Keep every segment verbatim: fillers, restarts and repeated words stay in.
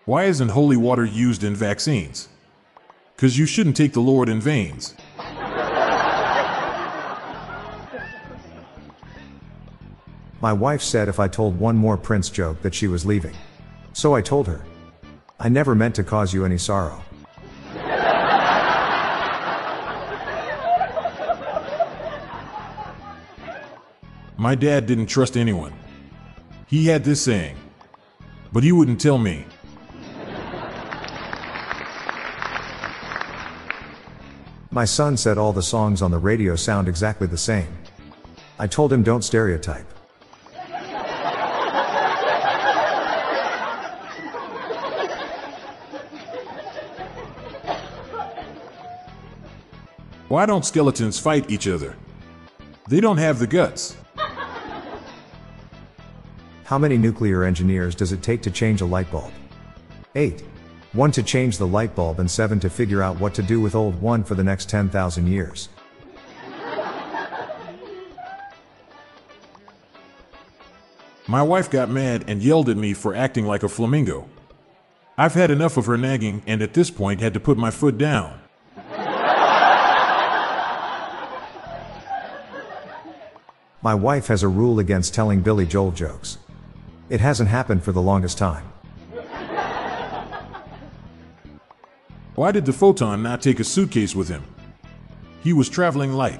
Why isn't holy water used in vaccines? Because you shouldn't take the Lord in vains. My wife said if I told one more Prince joke that she was leaving. So I told her. I never meant to cause you any sorrow. My dad didn't trust anyone. He had this saying, but he wouldn't tell me. My son said all the songs on the radio sound exactly the same. I told him don't stereotype. Why don't skeletons fight each other? They don't have the guts. How many nuclear engineers does it take to change a light bulb? Eight. One to change the light bulb and seven to figure out what to do with old one for the next ten thousand years. My wife got mad and yelled at me for acting like a flamingo. I've had enough of her nagging and at this point had to put my foot down. My wife has a rule against telling Billy Joel jokes. It hasn't happened for the longest time. Why did the photon not take a suitcase with him? He was traveling light.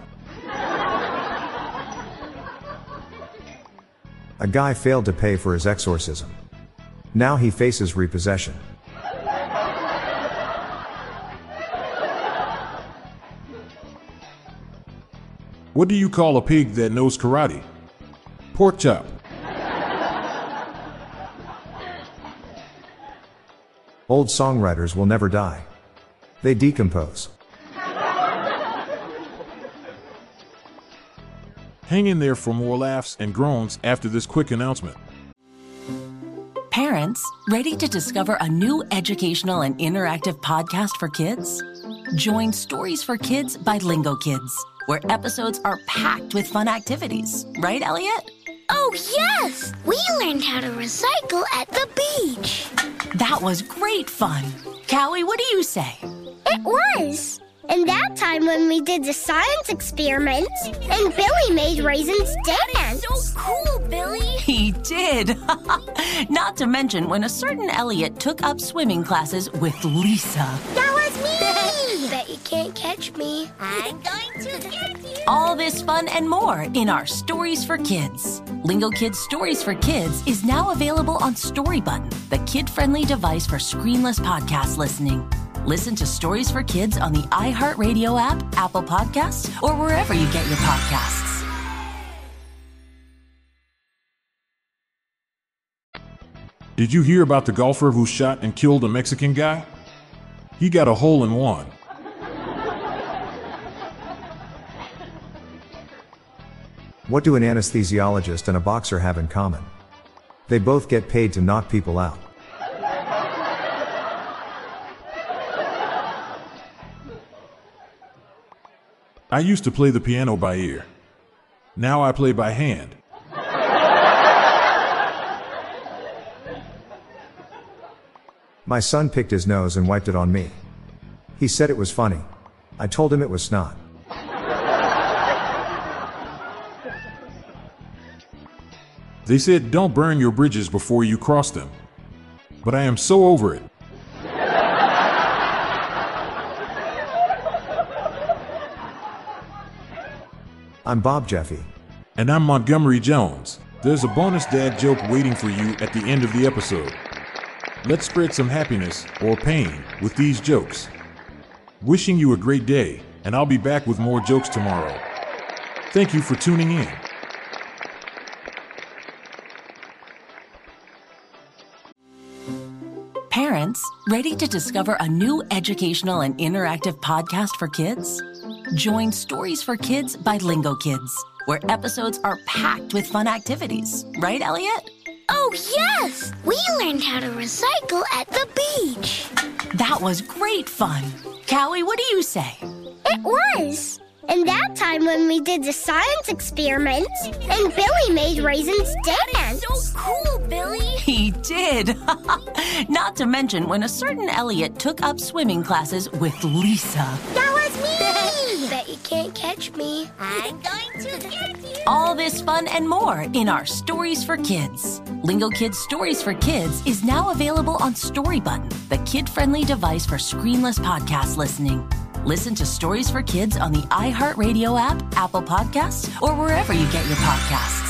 A guy failed to pay for his exorcism. Now he faces repossession. What do you call a pig that knows karate? Pork chop. Old songwriters will never die. They decompose. Hang in there for more laughs and groans after this quick announcement. Parents, ready to discover a new educational and interactive podcast for kids? Join Stories for Kids by Lingo Kids, where episodes are packed with fun activities. Right, Elliot? Oh, yes! We learned how to recycle at the beach. That was great fun. Callie, what do you say? It was. And that time when we did the science experiments and Billy made raisins dance. So cool, Billy. He did. Not to mention when a certain Elliot took up swimming classes with Lisa. That was me! Bet you can't catch me. I'm going to get you. All this fun and more in our Stories for Kids. Lingo Kids Stories for Kids is now available on Story Button, the kid-friendly device for screenless podcast listening. Listen to Stories for Kids on the iHeartRadio app, Apple Podcasts, or wherever you get your podcasts. Did you hear about the golfer who shot and killed a Mexican guy? He got a hole in one. What do an anesthesiologist and a boxer have in common? They both get paid to knock people out. I used to play the piano by ear. Now I play by hand. My son picked his nose and wiped it on me. He said it was funny. I told him it was snot. They said don't burn your bridges before you cross them. But I am so over it. I'm Bob Jeffy. And I'm Montgomery Jones. There's a bonus dad joke waiting for you at the end of the episode. Let's spread some happiness, or pain, with these jokes. Wishing you a great day, and I'll be back with more jokes tomorrow. Thank you for tuning in. Parents, ready to discover a new educational and interactive podcast for kids? Join Stories for Kids by Lingo Kids, where episodes are packed with fun activities. Right, Elliot? Oh, yes! We learned how to recycle at the beach. That was great fun. Callie, what do you say? It was. And that time when we did the science experiments and Billy made raisins dance. So cool, Billy. He did. Not to mention when a certain Elliot took up swimming classes with Lisa. That was me! Bet you can't catch me. I'm going to get you. All this fun and more in our Stories for Kids. Lingo Kids Stories for Kids is now available on Story Button, the kid-friendly device for screenless podcast listening. Listen to Stories for Kids on the iHeartRadio app, Apple Podcasts, or wherever you get your podcasts.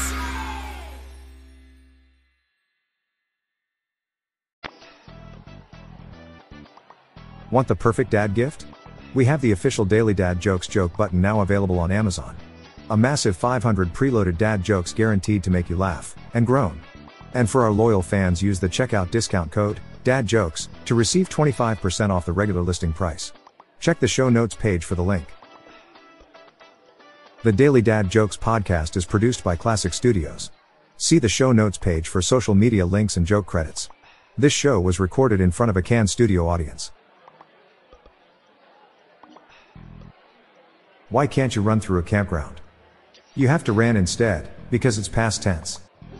Want the perfect dad gift? We have the official Daily Dad Jokes joke button now available on Amazon. A massive five hundred preloaded dad jokes guaranteed to make you laugh and groan. And for our loyal fans, use the checkout discount code DADJOKES to receive twenty-five percent off the regular listing price. Check the show notes page for the link. The Daily Dad Jokes podcast is produced by Classic Studios. See the show notes page for social media links and joke credits. This show was recorded in front of a Cannes studio audience. Why can't you run through a campground? You have to ran instead, because it's past tense.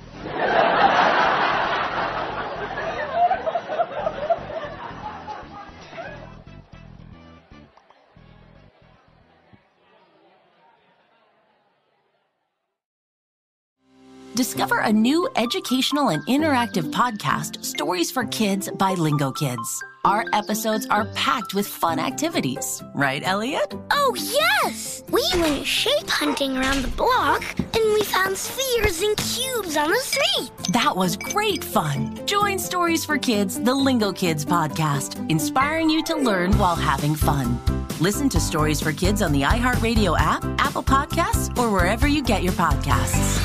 Discover a new educational and interactive podcast, Stories for Kids by Lingo Kids. Our episodes are packed with fun activities. Right, Elliot? Oh, yes! We went shape hunting around the block, and we found spheres and cubes on the street. That was great fun. Join Stories for Kids, the Lingo Kids podcast, inspiring you to learn while having fun. Listen to Stories for Kids on the iHeartRadio app, Apple Podcasts, or wherever you get your podcasts.